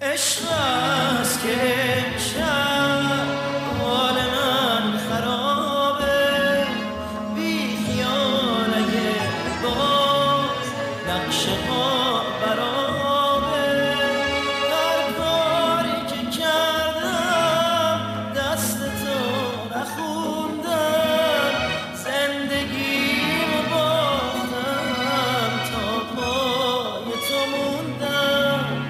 عشق است که امشب حال من خرابه، بی خیال اگه باز نقشه ها برابه. هر کاری که کردم دست تو نخوندم، زندگیمو باختم تا پای تو موندم.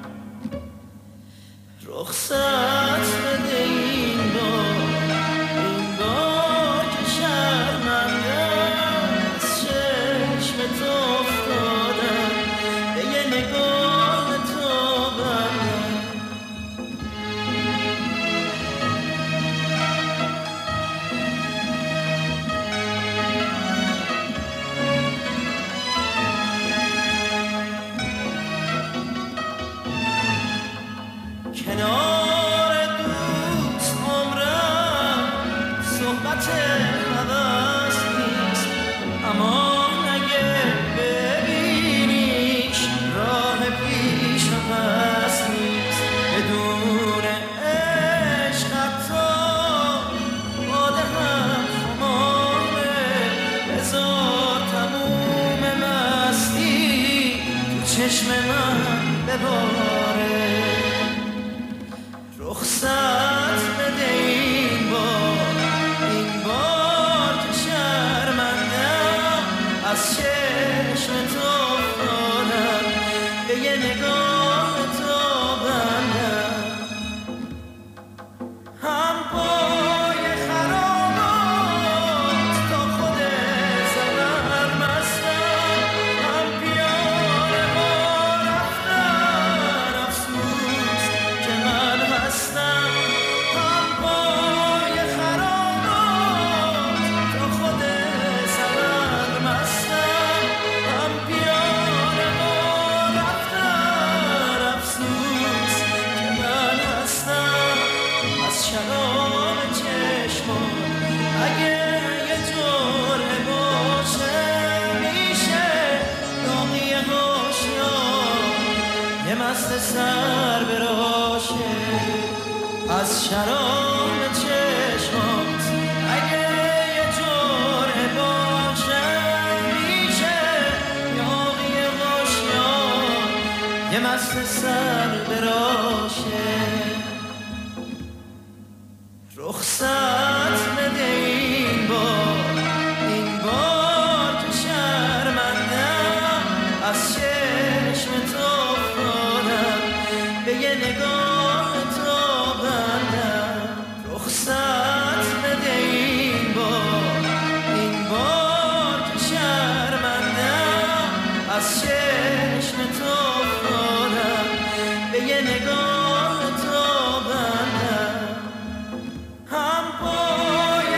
رخصت بده این بار که شرمندم، از چشم تو افتادم، به یه نگاه تو بندم. کنار دوست عمرم صحبت عوض نیست، اما اگه ببینیش راه پیش و پس نیست. بدون عشق حتی باده هم خماره، بذار تموم مستی تو چشم من بباره. رخصت بده این بار که شرمندم، از چشم تو افتادم، به یه نگاه تو بندم. هم پای خرابات تا خود زمر مستم، هم پیاله ما رفتن افسوس که من هستم. هم پای خرابات تا خود زمر مستم، هم پیاله ما رفتن افسوس که من هستم. از شراب چشمان اگه یه جرعه باشه، میشه داغی هوشیار یه مست سر براشه. از شراب چشمات اگه یه جرعه باشه، میشه داغی هوشیار یه مست سر براشه. رخصت بده این بار که شرمندم، از چشم تو افتادم، به یه نگاه تو بندم. رخصت بده این بار که شرمندم، از چشم تو افتادم، به یه نگاه تو بندم. هم پای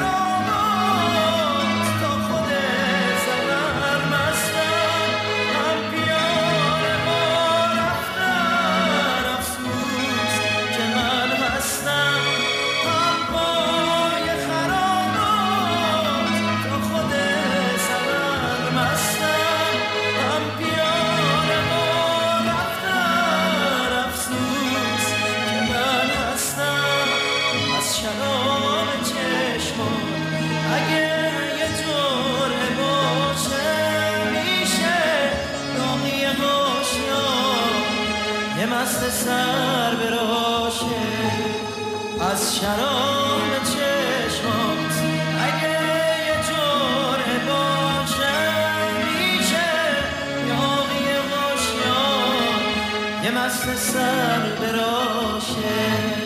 خرابات تا خود زمر مستم، هم پیاله ما رفتن افسوس که من هستم. هم پای خرابات تا خود زمر مستم، هم پیاله ما رفتن افسوس که من هستم. از شراب چشمان اگه یه جرعه باشه، میشه داغی هوشیار یه مست سر براشه. از شراب چشمات اگه یه جرعه باشه، میشه داغی هوشیار یه مست سر براشه.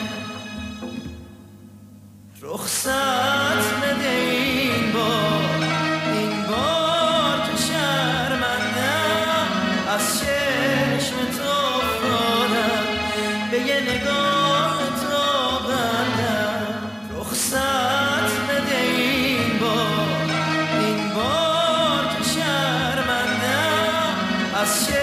رخصت بده این بار که شرمندم، از چشم تو افتادم، به یه نگاه تو بندم. رخصت بده این بار که شرمندم، از